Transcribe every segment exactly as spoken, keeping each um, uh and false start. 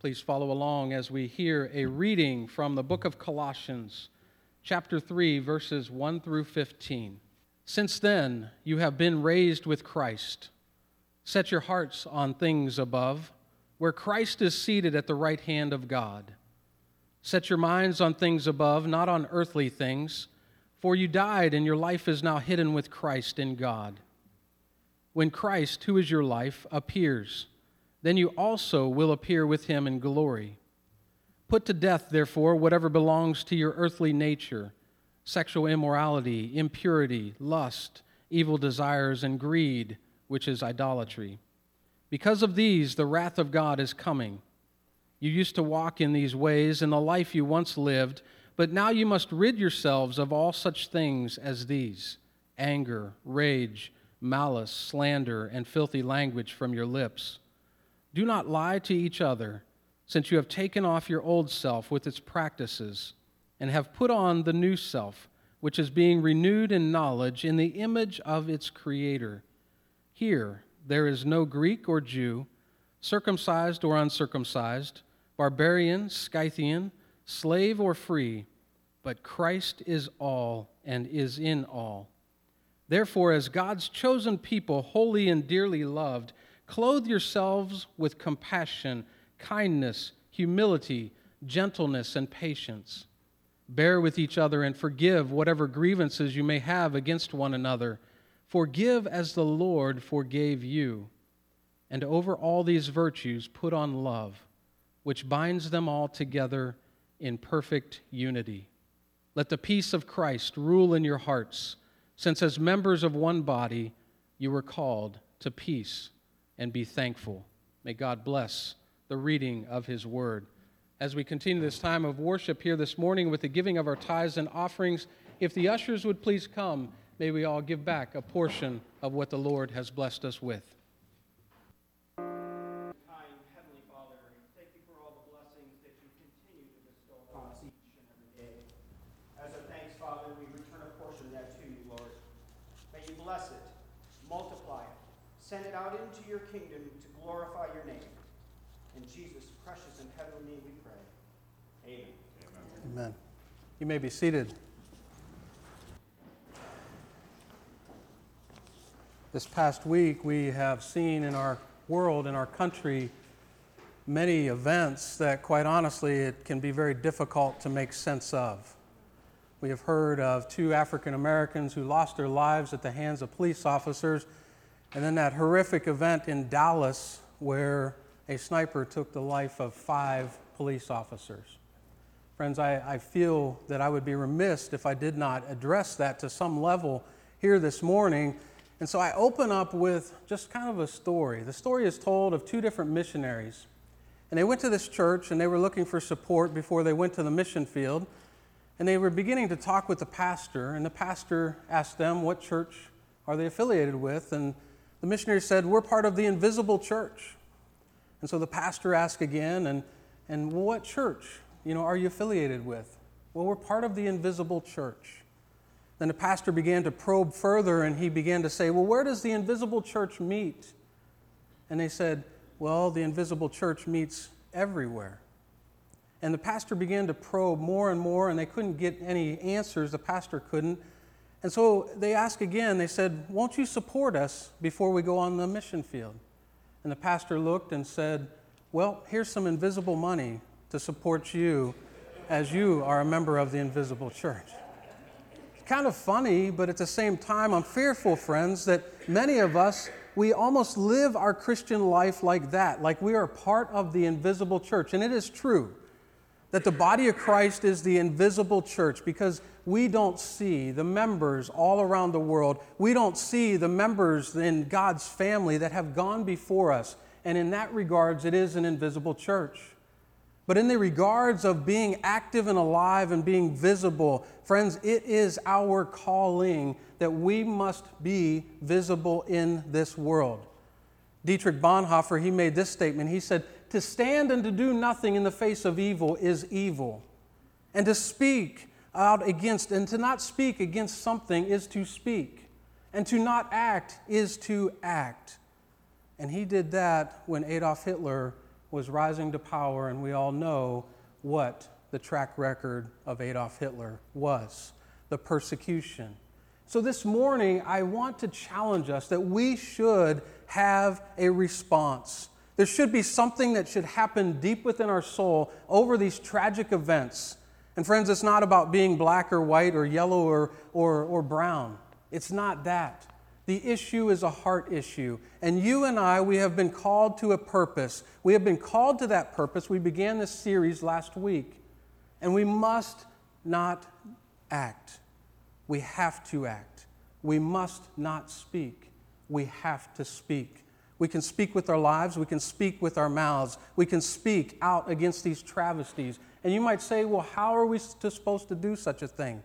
Please follow along as we hear a reading from the book of Colossians, chapter three, verses one through fifteen. Since then, you have been raised with Christ. Set your hearts on things above, where Christ is seated at the right hand of God. Set your minds on things above, not on earthly things, for you died and your life is now hidden with Christ in God. When Christ, who is your life, appears, then you also will appear with him in glory. Put to death, therefore, whatever belongs to your earthly nature, sexual immorality, impurity, lust, evil desires, and greed, which is idolatry. Because of these, the wrath of God is coming. You used to walk in these ways in the life you once lived, but now you must rid yourselves of all such things as these: anger, rage, malice, slander, and filthy language from your lips. Do not lie to each other, since you have taken off your old self with its practices, and have put on the new self, which is being renewed in knowledge in the image of its Creator. Here there is no Greek or Jew, circumcised or uncircumcised, barbarian, Scythian, slave or free, but Christ is all and is in all. Therefore, as God's chosen people, holy and dearly loved, clothe yourselves with compassion, kindness, humility, gentleness, and patience. Bear with each other and forgive whatever grievances you may have against one another. Forgive as the Lord forgave you. And over all these virtues put on love, which binds them all together in perfect unity. Let the peace of Christ rule in your hearts, since as members of one body you were called to peace, and be thankful. May God bless the reading of his word. As we continue this time of worship here this morning with the giving of our tithes and offerings, if the ushers would please come, may we all give back a portion of what the Lord has blessed us with. Bless it, multiply it, send it out into your kingdom to glorify your name. In Jesus' precious and heavenly name we pray. Amen. Amen. Amen. You may be seated. This past week we have seen in our world, in our country, many events that, quite honestly, it can be very difficult to make sense of. We have heard of two African Americans who lost their lives at the hands of police officers, and then that horrific event in Dallas where a sniper took the life of five police officers. Friends, I, I feel that I would be remiss if I did not address that to some level here this morning, and so I open up with just kind of a story. The story is told of two different missionaries, and they went to this church and they were looking for support before they went to the mission field. And they were beginning to talk with the pastor, and the pastor asked them, what church are they affiliated with? And the missionary said, we're part of the invisible church. And so the pastor asked again, and, and what church, you know, are you affiliated with? Well, we're part of the invisible church. Then the pastor began to probe further, and he began to say, well, where does the invisible church meet? And they said, well, the invisible church meets everywhere. And the pastor began to probe more and more, and they couldn't get any answers. The pastor couldn't. And so they asked again. They said, won't you support us before we go on the mission field? And the pastor looked and said, well, here's some invisible money to support you as you are a member of the invisible church. It's kind of funny, but at the same time, I'm fearful, friends, that many of us, we almost live our Christian life like that, like we are part of the invisible church. And it is true that the body of Christ is the invisible church because we don't see the members all around the world. We don't see the members in God's family that have gone before us. And in that regards, it is an invisible church. But in the regards of being active and alive and being visible, friends, it is our calling that we must be visible in this world. Dietrich Bonhoeffer, he made this statement. He said, to stand and to do nothing in the face of evil is evil. And to speak out against, and to not speak against something is to speak. And to not act is to act. And he did that when Adolf Hitler was rising to power, and we all know what the track record of Adolf Hitler was, the persecution. So this morning, I want to challenge us that we should have a response. There should be something that should happen deep within our soul over these tragic events. And friends, it's not about being black or white or yellow or, or, or brown. It's not that. The issue is a heart issue. And you and I, we have been called to a purpose. We have been called to that purpose. We began this series last week. And we must not act. We have to act. We must not speak. We have to speak. We can speak with our lives. We can speak with our mouths. We can speak out against these travesties. And you might say, well, how are we supposed to do such a thing?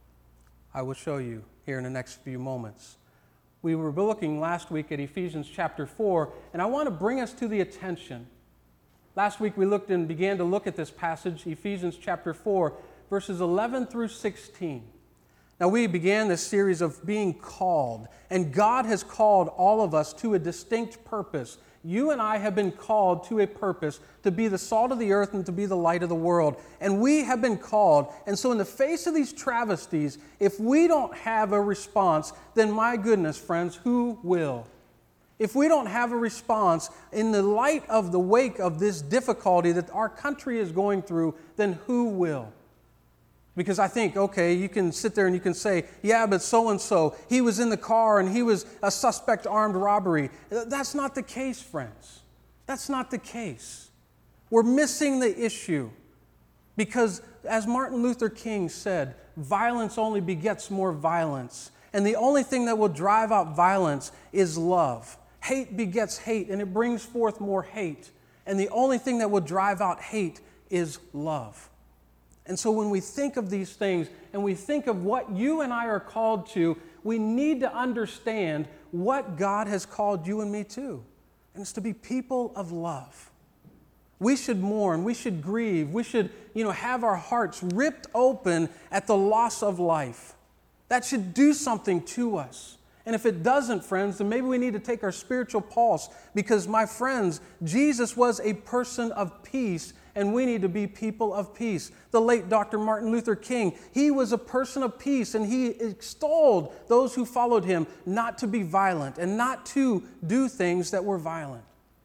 I will show you here in the next few moments. We were looking last week at Ephesians chapter four, and I want to bring us to the attention. Last week we looked and began to look at this passage, Ephesians chapter four, verses eleven through sixteen. Now we began this series of being called, and God has called all of us to a distinct purpose. You and I have been called to a purpose to be the salt of the earth and to be the light of the world. And we have been called. And so in the face of these travesties, if we don't have a response, then my goodness, friends, who will? If we don't have a response in the light of the wake of this difficulty that our country is going through, then who will? Because I think, okay, you can sit there and you can say, yeah, but so-and-so, he was in the car and he was a suspect armed robbery. That's not the case, friends. That's not the case. We're missing the issue. Because as Martin Luther King said, violence only begets more violence. And the only thing that will drive out violence is love. Hate begets hate, and it brings forth more hate. And the only thing that will drive out hate is love. And so when we think of these things and we think of what you and I are called to, we need to understand what God has called you and me to. And it's to be people of love. We should mourn, we should grieve, we should, you know, have our hearts ripped open at the loss of life. That should do something to us. And if it doesn't, friends, then maybe we need to take our spiritual pulse, because, my friends, Jesus was a person of peace, and we need to be people of peace. The late Doctor Martin Luther King, he was a person of peace, and he extolled those who followed him not to be violent and not to do things that were violent.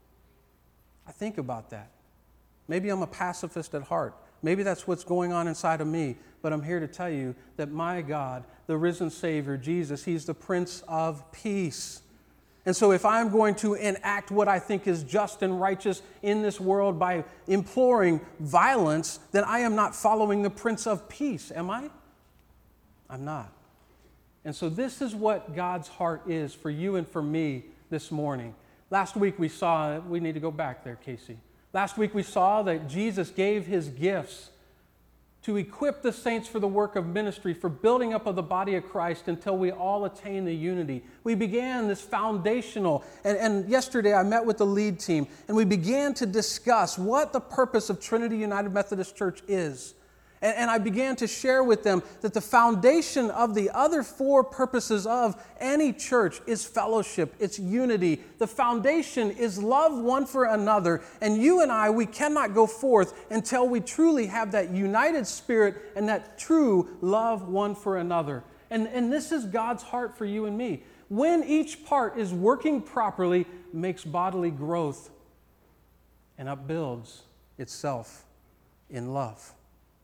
I think about that. Maybe I'm a pacifist at heart. Maybe that's what's going on inside of me, but I'm here to tell you that my God, the risen Savior, Jesus, He's the Prince of Peace. And so if I'm going to enact what I think is just and righteous in this world by imploring violence, then I am not following the Prince of Peace, am I? I'm not. And so this is what God's heart is for you and for me this morning. Last week we saw, we need to go back there, Casey. Last week we saw that Jesus gave His gifts to equip the saints for the work of ministry, for building up of the body of Christ until we all attain the unity. We began this foundational, and, and yesterday I met with the lead team, and we began to discuss what the purpose of Trinity United Methodist Church is. And, and I began to share with them that the foundation of the other four purposes of any church is fellowship, it's unity. The foundation is love one for another. And you and I, we cannot go forth until we truly have that united spirit and that true love one for another. And, and this is God's heart for you and me. When each part is working properly, makes bodily growth and upbuilds itself in love.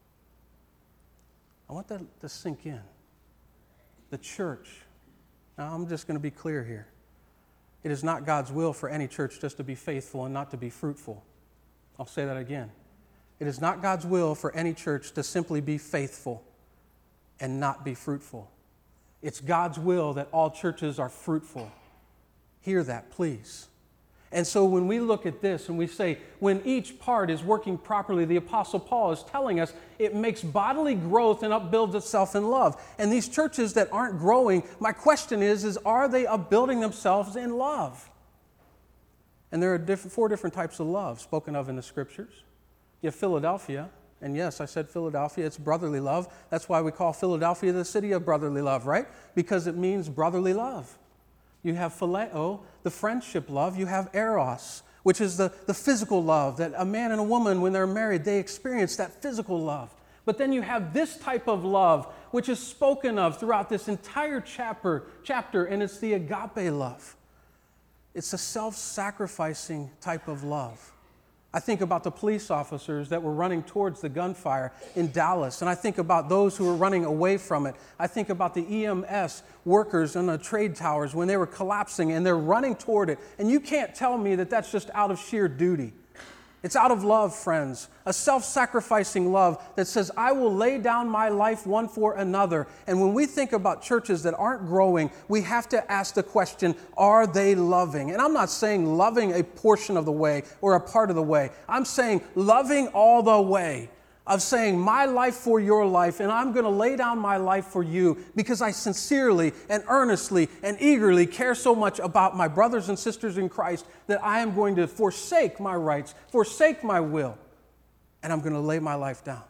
I want that to sink in. The church. Now, I'm just going to be clear here. It is not God's will for any church just to be faithful and not to be fruitful. I'll say that again. It is not God's will for any church to simply be faithful and not be fruitful. It's God's will that all churches are fruitful. Hear that, please. And so when we look at this and we say, when each part is working properly, the Apostle Paul is telling us it makes bodily growth and upbuilds itself in love. And these churches that aren't growing, my question is, is are they upbuilding themselves in love? And there are different, four different types of love spoken of in the Scriptures. You have Philadelphia, and yes, I said Philadelphia, it's brotherly love. That's why we call Philadelphia the city of brotherly love, right? Because it means brotherly love. You have phileo, the friendship love. You have eros, which is the, the physical love that a man and a woman, when they're married, they experience that physical love. But then you have this type of love, which is spoken of throughout this entire chapter, chapter, and it's the agape love. It's a self-sacrificing type of love. I think about the police officers that were running towards the gunfire in Dallas, and I think about those who were running away from it. I think about the E M S workers in the trade towers when they were collapsing and they're running toward it. And you can't tell me that that's just out of sheer duty. It's out of love, friends, a self-sacrificing love that says, I will lay down my life one for another. And when we think about churches that aren't growing, we have to ask the question, are they loving? And I'm not saying loving a portion of the way or a part of the way. I'm saying loving all the way, of saying my life for your life, and I'm going to lay down my life for you because I sincerely and earnestly and eagerly care so much about my brothers and sisters in Christ that I am going to forsake my rights, forsake my will, and I'm going to lay my life down.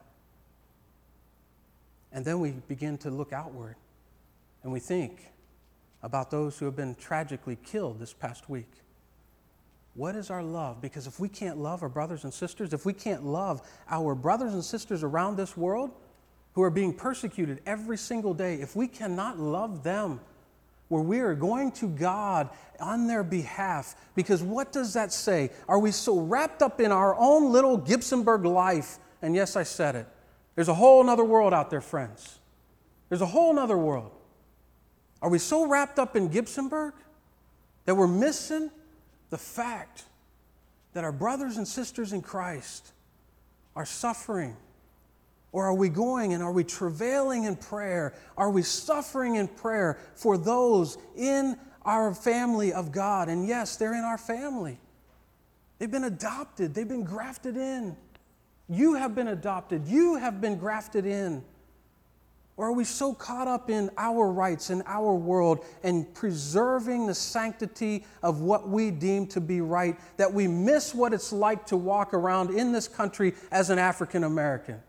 And then we begin to look outward, and we think about those who have been tragically killed this past week. What is our love? Because if we can't love our brothers and sisters, if we can't love our brothers and sisters around this world who are being persecuted every single day, if we cannot love them where we are going to God on their behalf, because what does that say? Are we so wrapped up in our own little Gibsonburg life? And yes, I said it. There's a whole other world out there, friends. There's a whole other world. Are we so wrapped up in Gibsonburg that we're missing the fact that our brothers and sisters in Christ are suffering? Or are we going and are we travailing in prayer? Are we suffering in prayer for those in our family of God? And yes, they're in our family. They've been adopted. They've been grafted in. You have been adopted. You have been grafted in. Or are we so caught up in our rights in our world and preserving the sanctity of what we deem to be right that we miss what it's like to walk around in this country as an African American?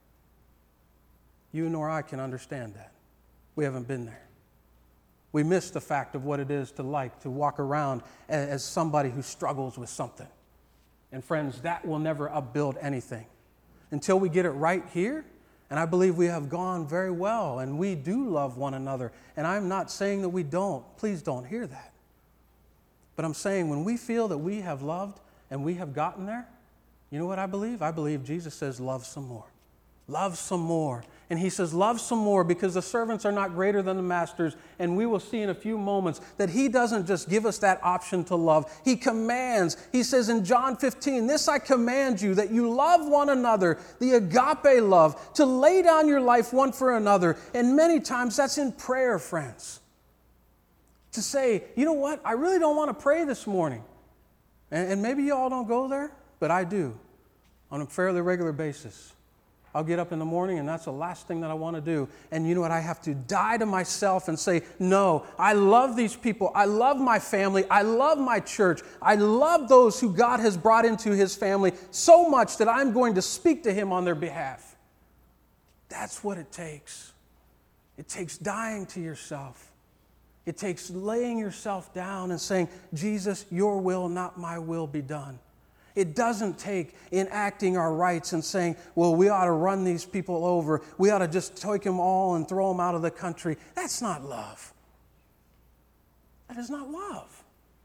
You nor I can understand that. We haven't been there. We miss the fact of what it is to like to walk around as somebody who struggles with something. And friends, that will never upbuild anything. Until we get it right here, and I believe we have gone very well, and we do love one another. And I'm not saying that we don't. Please don't hear that. But I'm saying when we feel that we have loved and we have gotten there, you know what I believe? I believe Jesus says, love some more. Love some more. And he says, love some more because the servants are not greater than the masters. And we will see in a few moments that he doesn't just give us that option to love. He commands. He says in John fifteen, this I command you, that you love one another, the agape love, to lay down your life one for another. And many times that's in prayer, friends. To say, you know what? I really don't want to pray this morning. And, and maybe you all don't go there, but I do on a fairly regular basis. I'll get up in the morning and that's the last thing that I want to do. And you know what? I have to die to myself and say, no, I love these people. I love my family. I love my church. I love those who God has brought into his family so much that I'm going to speak to him on their behalf. That's what it takes. It takes dying to yourself. It takes laying yourself down and saying, Jesus, your will, not my will, be done. It doesn't take enacting our rights and saying, well, we ought to run these people over. We ought to just take them all and throw them out of the country. That's not love. That is not love.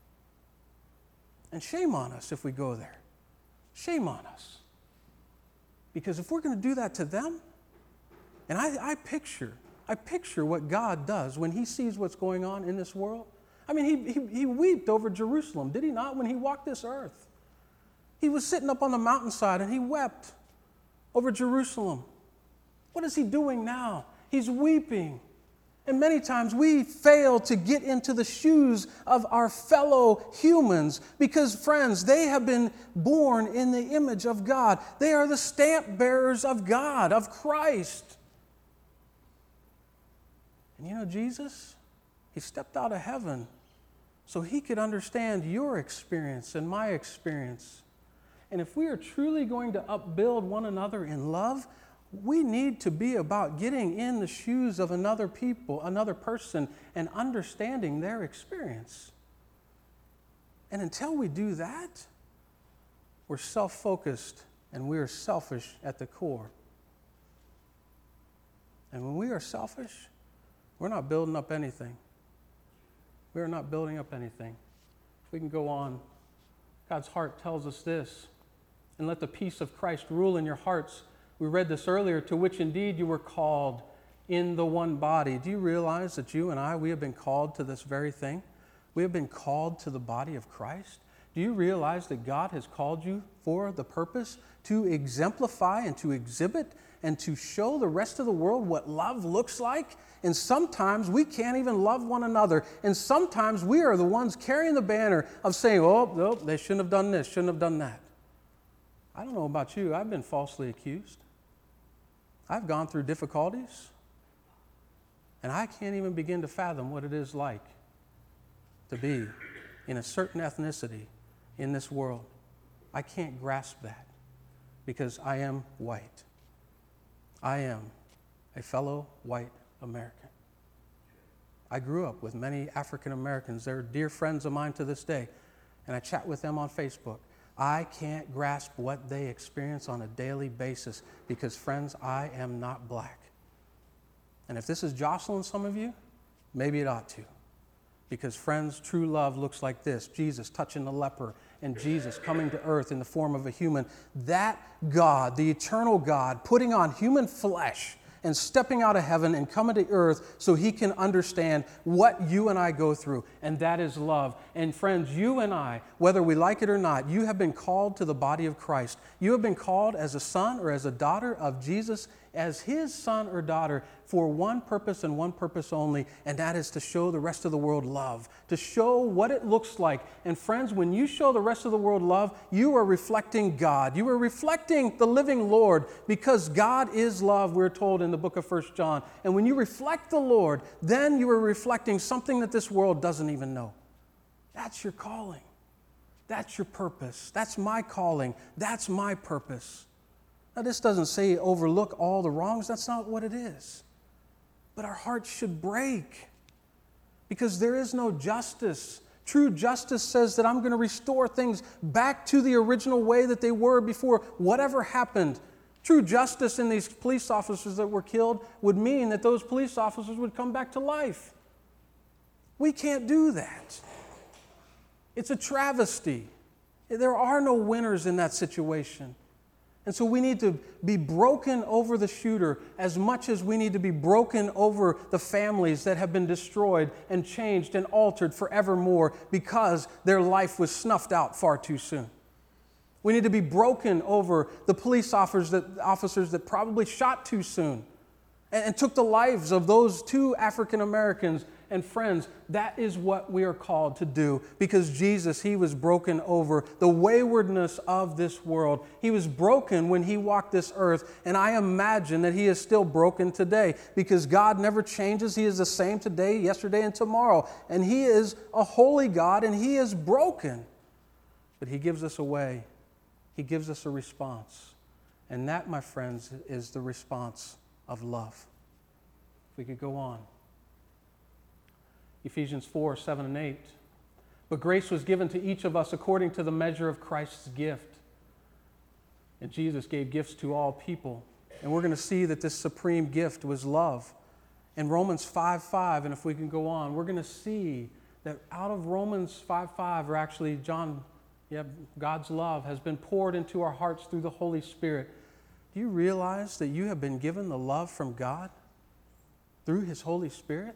And shame on us if we go there. Shame on us. Because if we're going to do that to them, and I, I picture, I picture what God does when he sees what's going on in this world. I mean, he, he, he wept over Jerusalem, did he not, when he walked this earth? He was sitting up on the mountainside and he wept over Jerusalem. What is he doing now? He's weeping. And many times we fail to get into the shoes of our fellow humans because, friends, they have been born in the image of God. They are the stamp bearers of God, of Christ. And you know, Jesus, he stepped out of heaven so he could understand your experience and my experience. And if we are truly going to upbuild one another in love, we need to be about getting in the shoes of another people, another person, and understanding their experience. And until we do that, We're self-focused and we are selfish at the core. And when we are selfish, we're not building up anything. We are not building up anything. If we can go on, God's heart tells us this, and let the peace of Christ rule in your hearts. We read this earlier, to which indeed you were called in the one body. Do you realize that you and I, we have been called to this very thing? We have been called to the body of Christ. Do you realize that God has called you for the purpose to exemplify and to exhibit and to show the rest of the world what love looks like? And sometimes we can't even love one another. And sometimes we are the ones carrying the banner of saying, oh, no, they shouldn't have done this, shouldn't have done that. I don't know about you. I've been falsely accused. I've gone through difficulties. And I can't even begin to fathom what it is like to be in a certain ethnicity in this world. I can't grasp that because I am white. I am a fellow white American. I grew up with many African Americans. They're dear friends of mine to this day, and I chat with them on Facebook. I can't grasp what they experience on a daily basis because, friends, I am not black. And if this is jostling some of you, maybe it ought to. Because, friends, true love looks like this: Jesus touching the leper and Jesus coming to earth in the form of a human. That God, the eternal God, putting on human flesh and stepping out of heaven and coming to earth so he can understand what you and I go through, and that is love. And friends, you and I, whether we like it or not, you have been called to the body of Christ. You have been called as a son or as a daughter of Jesus, as his son or daughter, for one purpose and one purpose only, and that is to show the rest of the world love, to show what it looks like. And friends, when you show the rest of the world love, you are reflecting God. You are reflecting the living Lord, because God is love, we're told in the book of First John. And when you reflect the Lord, then you are reflecting something that this world doesn't even know. That's your calling. That's your purpose. That's my calling. That's my purpose. Now, this doesn't say overlook all the wrongs. That's not what it is. But our hearts should break because there is no justice. True justice says that I'm going to restore things back to the original way that they were before whatever happened. True justice in these police officers that were killed would mean that those police officers would come back to life. We can't do that. It's a travesty. There are no winners in that situation. And so we need to be broken over the shooter as much as we need to be broken over the families that have been destroyed and changed and altered forevermore because their life was snuffed out far too soon. We need to be broken over the police officers that, officers that probably shot too soon and, and took the lives of those two African Americans. And friends, that is what we are called to do, because Jesus, he was broken over the waywardness of this world. He was broken when he walked this earth, and I imagine that he is still broken today, because God never changes. He is the same today, yesterday, and tomorrow. And he is a holy God, and he is broken. But he gives us a way. He gives us a response. And that, my friends, is the response of love. We could go on. Ephesians four, seven, and eight. But grace was given to each of us according to the measure of Christ's gift. And Jesus gave gifts to all people. And we're going to see that this supreme gift was love. In Romans five, five, and if we can go on, we're going to see that out of Romans five, five, or actually John, yeah, God's love has been poured into our hearts through the Holy Spirit. Do you realize that you have been given the love from God through his Holy Spirit?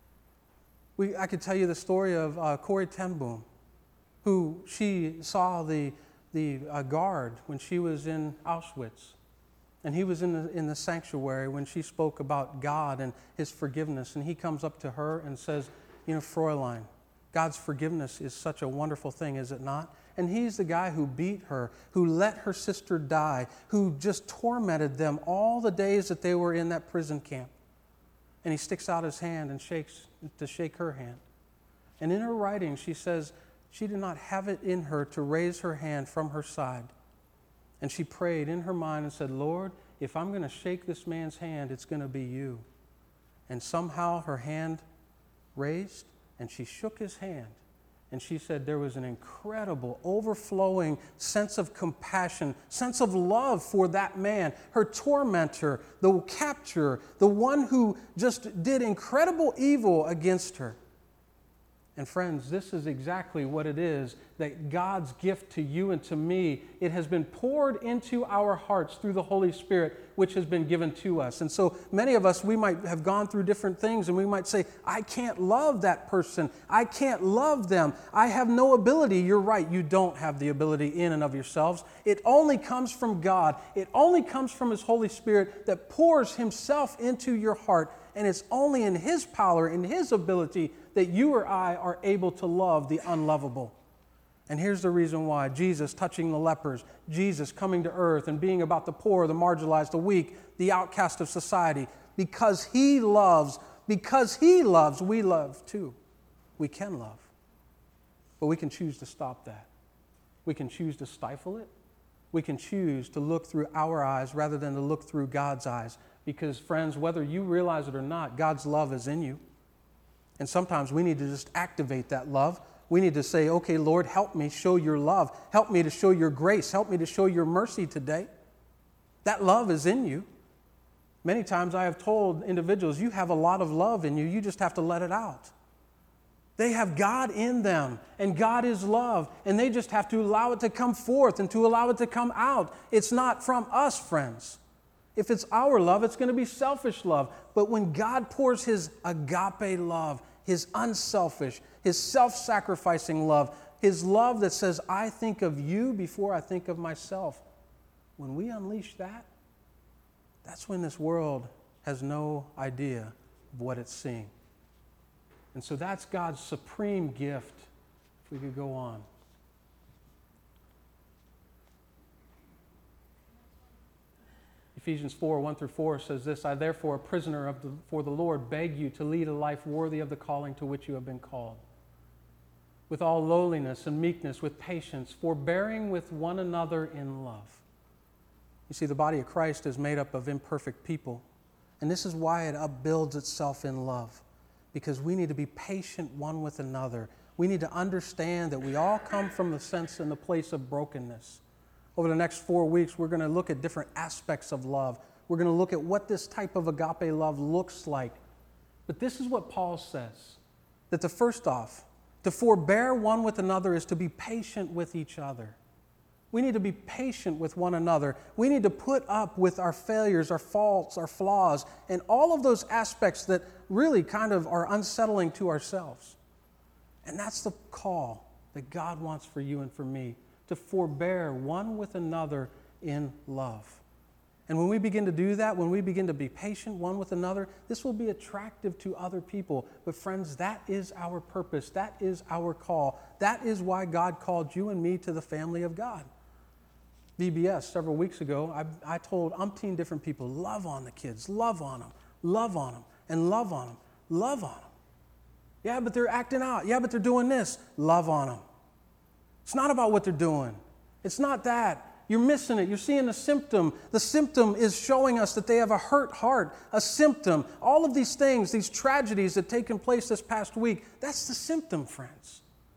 We, I could tell you the story of uh, Corrie ten Boom, who she saw the, the uh, guard when she was in Auschwitz. And he was in the, in the sanctuary when she spoke about God and his forgiveness. And he comes up to her and says, you know, Fräulein, God's forgiveness is such a wonderful thing, is it not? And he's the guy who beat her, who let her sister die, who just tormented them all the days that they were in that prison camp. And he sticks out his hand and shakes to shake her hand. And in her writing, she says she did not have it in her to raise her hand from her side. And she prayed in her mind and said, Lord, if I'm going to shake this man's hand, it's going to be you. And somehow her hand raised, and she shook his hand. And she said there was an incredible, overflowing sense of compassion, sense of love for that man, her tormentor, the capturer, the one who just did incredible evil against her. And friends, this is exactly what it is that God's gift to you and to me, it has been poured into our hearts through the Holy Spirit, which has been given to us. And so many of us, we might have gone through different things and we might say, I can't love that person. I can't love them. I have no ability. You're right. You don't have the ability in and of yourselves. It only comes from God. It only comes from His Holy Spirit that pours Himself into your heart. And it's only in His power, in His ability, that you or I are able to love the unlovable. And here's the reason why. Jesus touching the lepers, Jesus coming to earth and being about the poor, the marginalized, the weak, the outcast of society. Because He loves, because He loves, we love too. We can love. But we can choose to stop that. We can choose to stifle it. We can choose to look through our eyes rather than to look through God's eyes. Because friends, whether you realize it or not, God's love is in you. And sometimes we need to just activate that love. We need to say, okay, Lord, help me show your love. Help me to show your grace. Help me to show your mercy today. That love is in you. Many times I have told individuals, you have a lot of love in you. You just have to let it out. They have God in them, and God is love, and they just have to allow it to come forth and to allow it to come out. It's not from us, friends. If it's our love, it's going to be selfish love. But when God pours His agape love, His unselfish, His self-sacrificing love, His love that says, I think of you before I think of myself, when we unleash that, that's when this world has no idea of what it's seeing. And so that's God's supreme gift, if we could go on. Ephesians four, one through four says this, I therefore, a prisoner of the, for the Lord, beg you to lead a life worthy of the calling to which you have been called, with all lowliness and meekness, with patience, forbearing with one another in love. You see, the body of Christ is made up of imperfect people, and this is why it upbuilds itself in love, because we need to be patient one with another. We need to understand that we all come from the sense and the place of brokenness. Over the next four weeks, we're going to look at different aspects of love. We're going to look at what this type of agape love looks like. But this is what Paul says, that the first off, to forbear one with another is to be patient with each other. We need to be patient with one another. We need to put up with our failures, our faults, our flaws, and all of those aspects that really kind of are unsettling to ourselves. And that's the call that God wants for you and for me, to forbear one with another in love. And when we begin to do that, when we begin to be patient one with another, this will be attractive to other people. But friends, that is our purpose. That is our call. That is why God called you and me to the family of God. V B S, several weeks ago, I, I told umpteen different people, love on the kids, love on them, love on them, and love on them, love on them. Yeah, but they're acting out. Yeah, but they're doing this. Love on them. It's not about what they're doing. It's not that. You're missing it. You're seeing the symptom. The symptom is showing us that they have a hurt heart, a symptom. All of these things, these tragedies that have taken place this past week, that's the symptom, friends.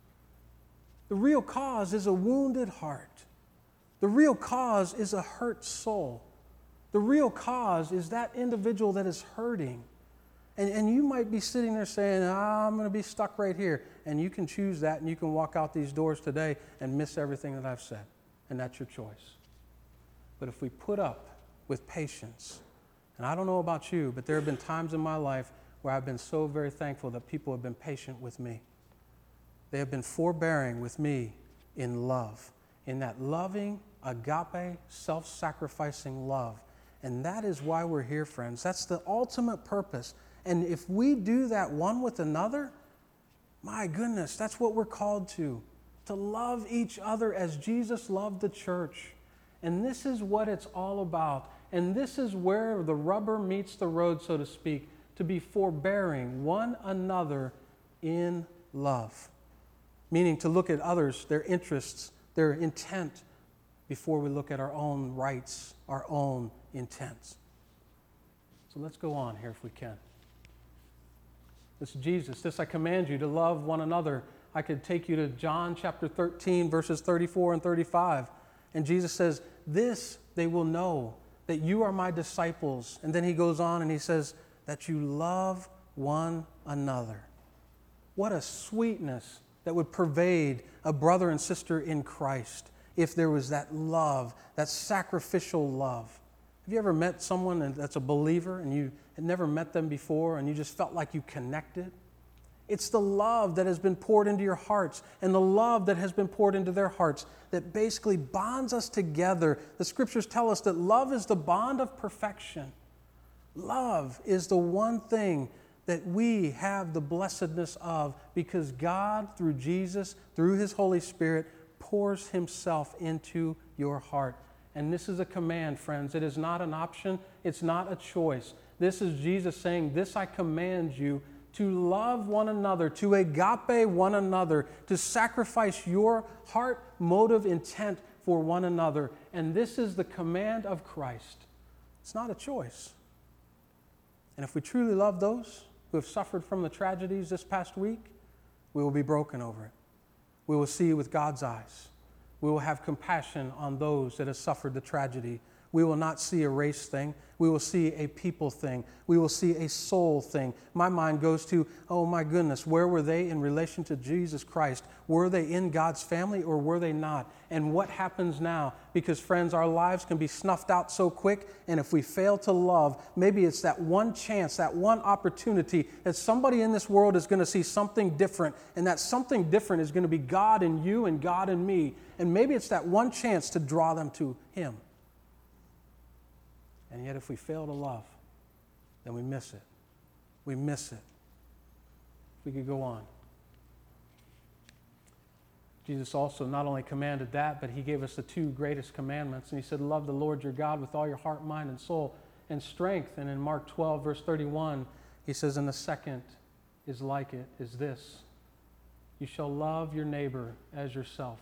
The real cause is a wounded heart. The real cause is a hurt soul. The real cause is that individual that is hurting. And, and you might be sitting there saying, ah, I'm going to be stuck right here. And you can choose that, and you can walk out these doors today and miss everything that I've said. And that's your choice. But if we put up with patience, and I don't know about you, but there have been times in my life where I've been so very thankful that people have been patient with me. They have been forbearing with me in love, in that loving, agape, self-sacrificing love. And that is why we're here, friends. That's the ultimate purpose. And if we do that one with another, my goodness, that's what we're called to, to love each other as Jesus loved the church. And this is what it's all about. And this is where the rubber meets the road, so to speak, to be forbearing one another in love. Meaning to look at others, their interests, their intent, before we look at our own rights, our own intents. So let's go on here if we can. This is Jesus. This I command you, to love one another. I could take you to John chapter thirteen, verses thirty-four and thirty-five. And Jesus says, this they will know, that you are my disciples. And then he goes on and he says, that you love one another. What a sweetness that would pervade a brother and sister in Christ if there was that love, that sacrificial love. Have you ever met someone that's a believer and you had never met them before and you just felt like you connected? It's the love that has been poured into your hearts and the love that has been poured into their hearts that basically bonds us together. The scriptures tell us that love is the bond of perfection. Love is the one thing that we have the blessedness of because God, through Jesus, through His Holy Spirit, pours Himself into your heart. And this is a command, friends. It is not an option. It's not a choice. This is Jesus saying, this I command you, to love one another, to agape one another, to sacrifice your heart, motive, intent for one another. And this is the command of Christ. It's not a choice. And if we truly love those who have suffered from the tragedies this past week, we will be broken over it. We will see with God's eyes. We will have compassion on those that have suffered the tragedy. We will not see a race thing. We will see a people thing. We will see a soul thing. My mind goes to, oh my goodness, where were they in relation to Jesus Christ? Were they in God's family or were they not? And what happens now? Because friends, our lives can be snuffed out so quick, and if we fail to love, maybe it's that one chance, that one opportunity that somebody in this world is going to see something different, and that something different is going to be God in you and God in me. And maybe it's that one chance to draw them to Him. And yet if we fail to love, then we miss it. We miss it. We could go on. Jesus also not only commanded that, but He gave us the two greatest commandments. And He said, love the Lord your God with all your heart, mind, and soul, and strength. And in Mark twelve, verse thirty-one, He says, and the second is like it, is this, you shall love your neighbor as yourself.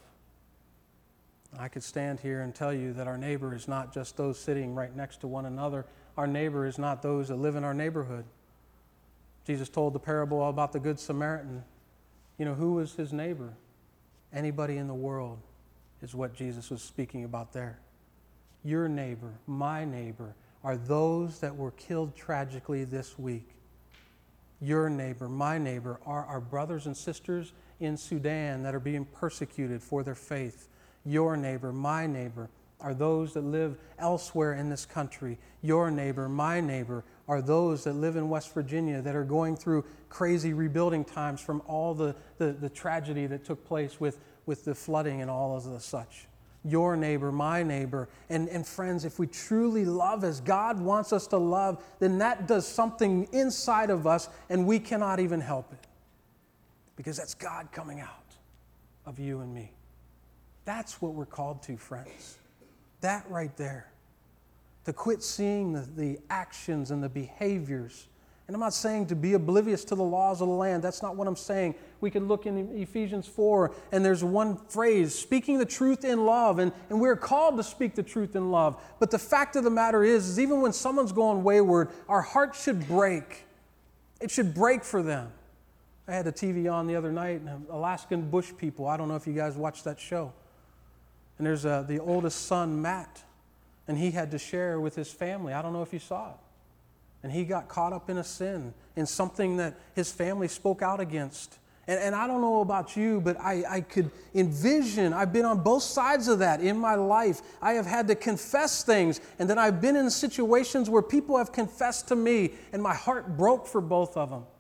I could stand here and tell you that our neighbor is not just those sitting right next to one another. Our neighbor is not those that live in our neighborhood. Jesus told the parable about the Good Samaritan. You know, who was his neighbor? Anybody in the world is what Jesus was speaking about there. Your neighbor, my neighbor, are those that were killed tragically this week. Your neighbor, my neighbor, are our brothers and sisters in Sudan that are being persecuted for their faith. Your neighbor, my neighbor, are those that live elsewhere in this country. Your neighbor, my neighbor, are those that live in West Virginia that are going through crazy rebuilding times from all the, the, the tragedy that took place with, with the flooding and all of the such. Your neighbor, my neighbor. And, and friends, if we truly love as God wants us to love, then that does something inside of us and we cannot even help it. Because that's God coming out of you and me. That's what we're called to, friends. That right there. To quit seeing the, the actions and the behaviors. And I'm not saying to be oblivious to the laws of the land. That's not what I'm saying. We could look in Ephesians four, and there's one phrase, speaking the truth in love. And, and we're called to speak the truth in love. But the fact of the matter is, is even when someone's going wayward, our heart should break. It should break for them. I had the T V on the other night, and Alaskan Bush People. I don't know if you guys watched that show. And there's uh, the oldest son, Matt, and he had to share with his family. I don't know if you saw it. And he got caught up in a sin, in something that his family spoke out against. And, and I don't know about you, but I, I could envision, I've been on both sides of that in my life. I have had to confess things, and then I've been in situations where people have confessed to me, and my heart broke for both of them.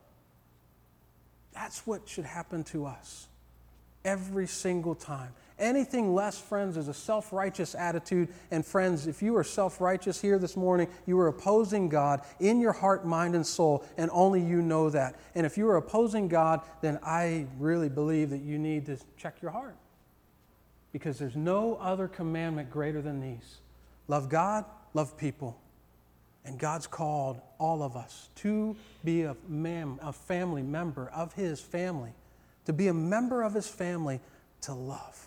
That's what should happen to us every single time. Anything less, friends, is a self-righteous attitude. And friends, if you are self-righteous here this morning, you are opposing God in your heart, mind, and soul, and only you know that. And if you are opposing God, then I really believe that you need to check your heart. Because there's no other commandment greater than these. Love God, love people. And God's called all of us to be a, mem- a family member of His family. To be a member of His family, to love.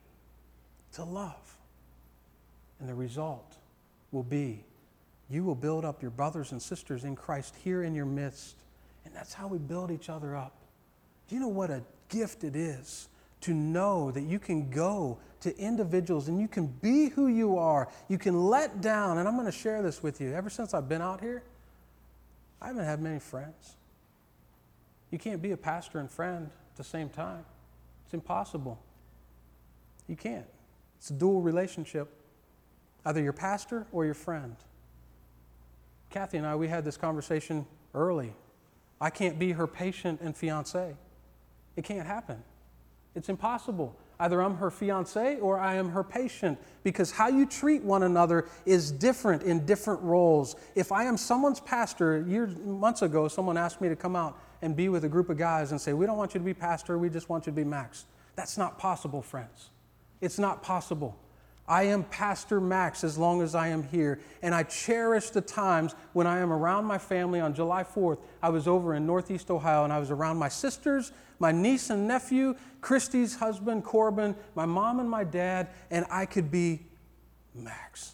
To love. And the result will be you will build up your brothers and sisters in Christ here in your midst. And that's how we build each other up. Do you know what a gift it is to know that you can go to individuals and you can be who you are. You can let down, and I'm going to share this with you. Ever since I've been out here, I haven't had many friends. You can't be a pastor and friend at the same time. It's impossible. You can't. It's a dual relationship. Either your pastor or your friend. Kathy and I, we had this conversation early. I can't be her patient and fiancé. It can't happen. It's impossible. Either I'm her fiancé or I am her patient, because how you treat one another is different in different roles. If I am someone's pastor, years, months ago, someone asked me to come out and be with a group of guys and say, we don't want you to be pastor, we just want you to be Max. That's not possible, friends. It's not possible. I am Pastor Max as long as I am here, and I cherish the times when I am around my family. On July fourth, I was over in Northeast Ohio, and I was around my sisters, my niece and nephew, Christy's husband, Corbin, my mom and my dad, and I could be Max.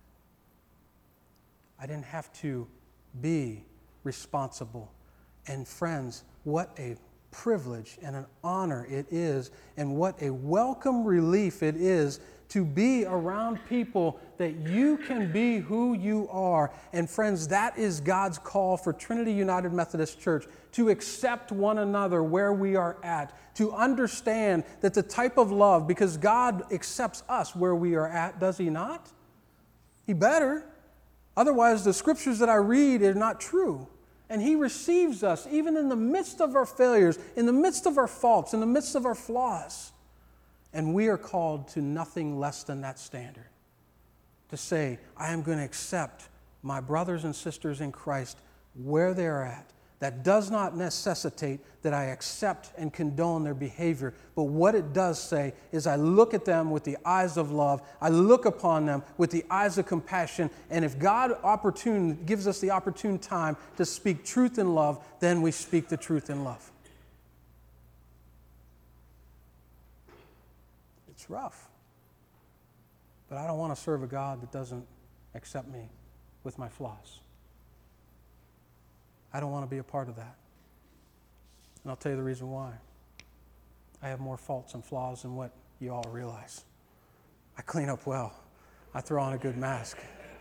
I didn't have to be responsible. And friends, what a privilege and an honor it is, and what a welcome relief it is to be around people that you can be who you are. And friends, that is God's call for Trinity United Methodist Church, to accept one another where we are at, to understand that the type of love, because God accepts us where we are at, does He not? He better. Otherwise, the scriptures that I read are not true. And He receives us even in the midst of our failures, in the midst of our faults, in the midst of our flaws. And we are called to nothing less than that standard. To say, I am going to accept my brothers and sisters in Christ where they are at. That does not necessitate that I accept and condone their behavior. But what it does say is I look at them with the eyes of love. I look upon them with the eyes of compassion. And if God opportune, gives us the opportune time to speak truth in love, then we speak the truth in love. It's rough. But I don't want to serve a God that doesn't accept me with my flaws. I don't want to be a part of that. And I'll tell you the reason why. I have more faults and flaws than what you all realize. I clean up well. I throw on a good mask.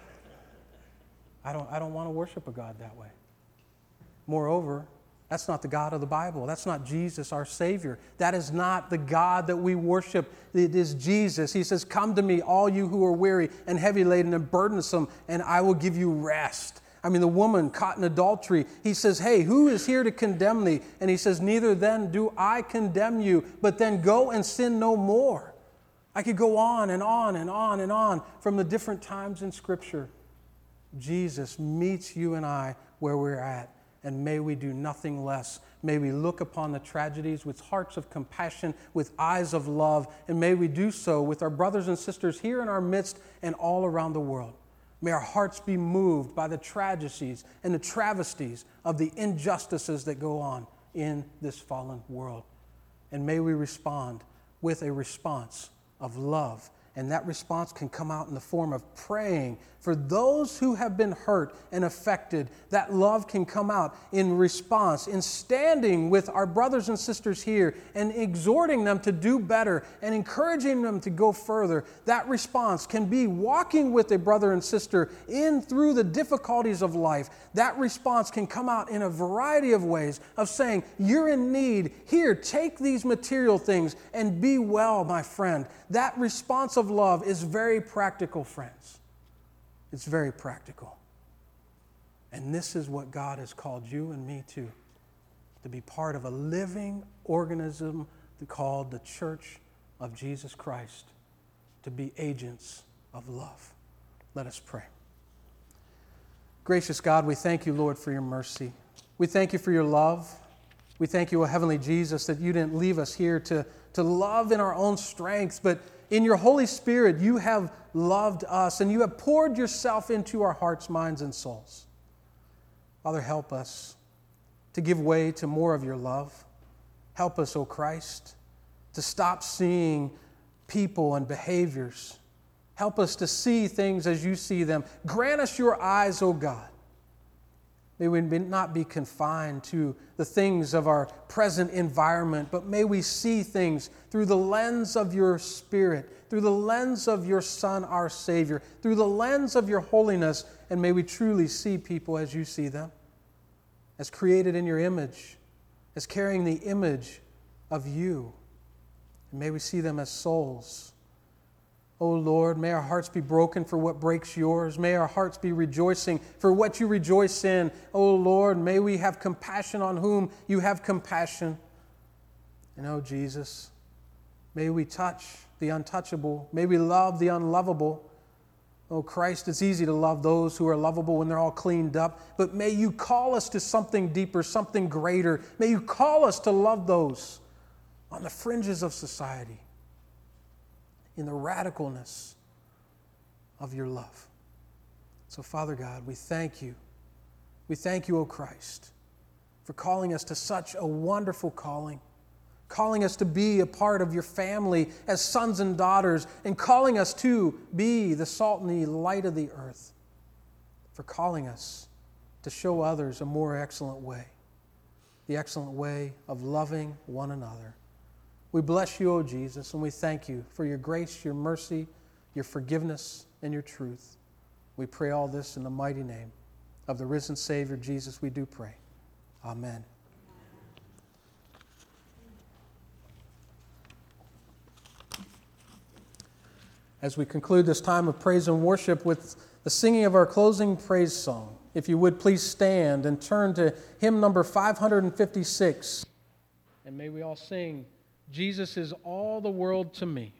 I don't, I don't want to worship a God that way. Moreover, that's not the God of the Bible. That's not Jesus, our Savior. That is not the God that we worship. It is Jesus. He says, come to me, all you who are weary and heavy laden and burdensome, and I will give you rest. I mean, the woman caught in adultery, He says, hey, who is here to condemn thee? And He says, neither then do I condemn you, but then go and sin no more. I could go on and on and on and on from the different times in Scripture. Jesus meets you and I where we're at. And may we do nothing less. May we look upon the tragedies with hearts of compassion, with eyes of love, and may we do so with our brothers and sisters here in our midst and all around the world. May our hearts be moved by the tragedies and the travesties of the injustices that go on in this fallen world. And may we respond with a response of love. And that response can come out in the form of praying for those who have been hurt and affected. That love can come out in response, in standing with our brothers and sisters here and exhorting them to do better and encouraging them to go further. That response can be walking with a brother and sister in through the difficulties of life. That response can come out in a variety of ways of saying, you're in need. Here, take these material things and be well, my friend. That response of love is very practical, friends. It's very practical. And this is what God has called you and me to, to be part of a living organism called the Church of Jesus Christ, to be agents of love. Let us pray. Gracious God, we thank you, Lord, for your mercy. We thank you for your love. We thank you, O Heavenly Jesus, that you didn't leave us here to, to love in our own strength, but in your Holy Spirit, you have loved us and you have poured yourself into our hearts, minds, and souls. Father, help us to give way to more of your love. Help us, O Christ, to stop seeing people and behaviors. Help us to see things as you see them. Grant us your eyes, O God. May we not be confined to the things of our present environment, but may we see things through the lens of your Spirit, through the lens of your Son, our Savior, through the lens of your holiness, and may we truly see people as you see them, as created in your image, as carrying the image of you. And may we see them as souls. Oh Lord, may our hearts be broken for what breaks yours. May our hearts be rejoicing for what you rejoice in. Oh Lord, may we have compassion on whom you have compassion. And oh Jesus, may we touch the untouchable. May we love the unlovable. Oh Christ, it's easy to love those who are lovable when they're all cleaned up, but may you call us to something deeper, something greater. May you call us to love those on the fringes of society, in the radicalness of your love. So, Father God, we thank you. We thank you, O Christ, for calling us to such a wonderful calling, calling us to be a part of your family as sons and daughters, and calling us to be the salt and the light of the earth, for calling us to show others a more excellent way, the excellent way of loving one another. We bless you, O Jesus, and we thank you for your grace, your mercy, your forgiveness, and your truth. We pray all this in the mighty name of the risen Savior, Jesus, we do pray. Amen. As we conclude this time of praise and worship with the singing of our closing praise song, if you would please stand and turn to hymn number five hundred fifty-six. And may we all sing, Jesus is all the world to me.